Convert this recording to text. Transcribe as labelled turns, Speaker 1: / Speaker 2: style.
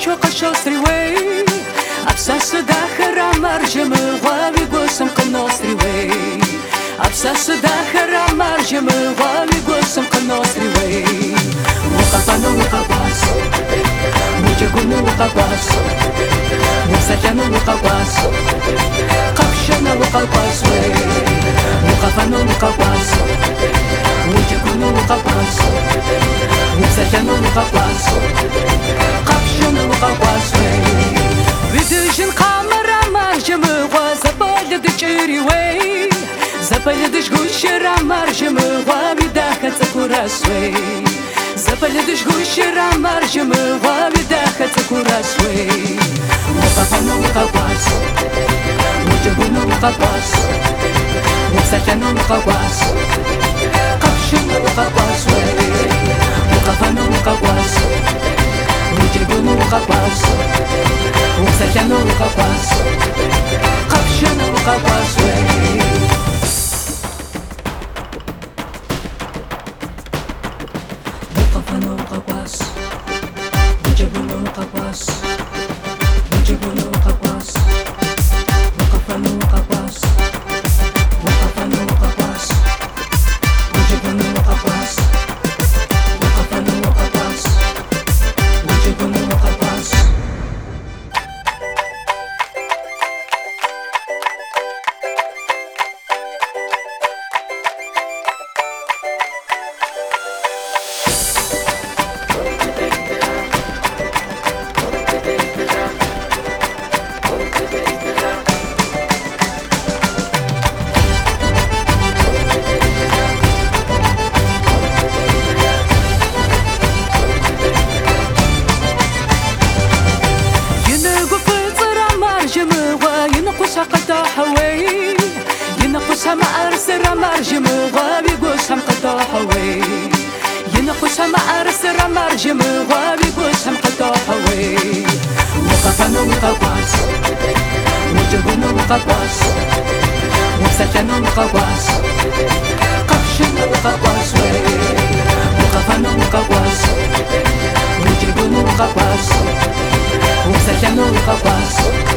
Speaker 1: چو قشاستری وی ابساس داخر مرجم غاوی گوسم قناستری وی ابساس داخر مرجم غاوی گوسم قناستری وی وقفنا وقفاس وجهنا وقفاس وسجنا وقفاس قفشنا وقفاس وي وقفنا وقفاس وجهنا وقفاس وسجنا وقفاس قفشنا وقفاس وي بدجن قمر مرجم غزبال دجري وي زبل دجوش مرجم غابي داخت كراس وي زبل دجوش مرجم غابي داخت كراس وي وقفنا وقفاس وجهنا وقفاس وسجنا وقفاس قفشنا وقفاس وي وقفنا وقفاس وجهنا وقفاس وسجنا وقفاس قفشنا وقفاس وي وقفنا وقفاس وجهنا وقفاس وجهنا وقفاس وقفنا وقفاس وقفنا وقفاس وجهنا وقفاس وقفنا وقفاس وجهنا وقفاس قطع حوي ينقصها ما أرسل مرجم غابي قوسهم قطع حوي ينقصها ما أرسل مرجم غابي قوسهم قطع حوي وقفنا وقفاس وجهنا وقفاس وسجنا وقفاس قفشنا وقفاس وقفنا وقفاس وجهنا وقفاس وسجنا وقفاس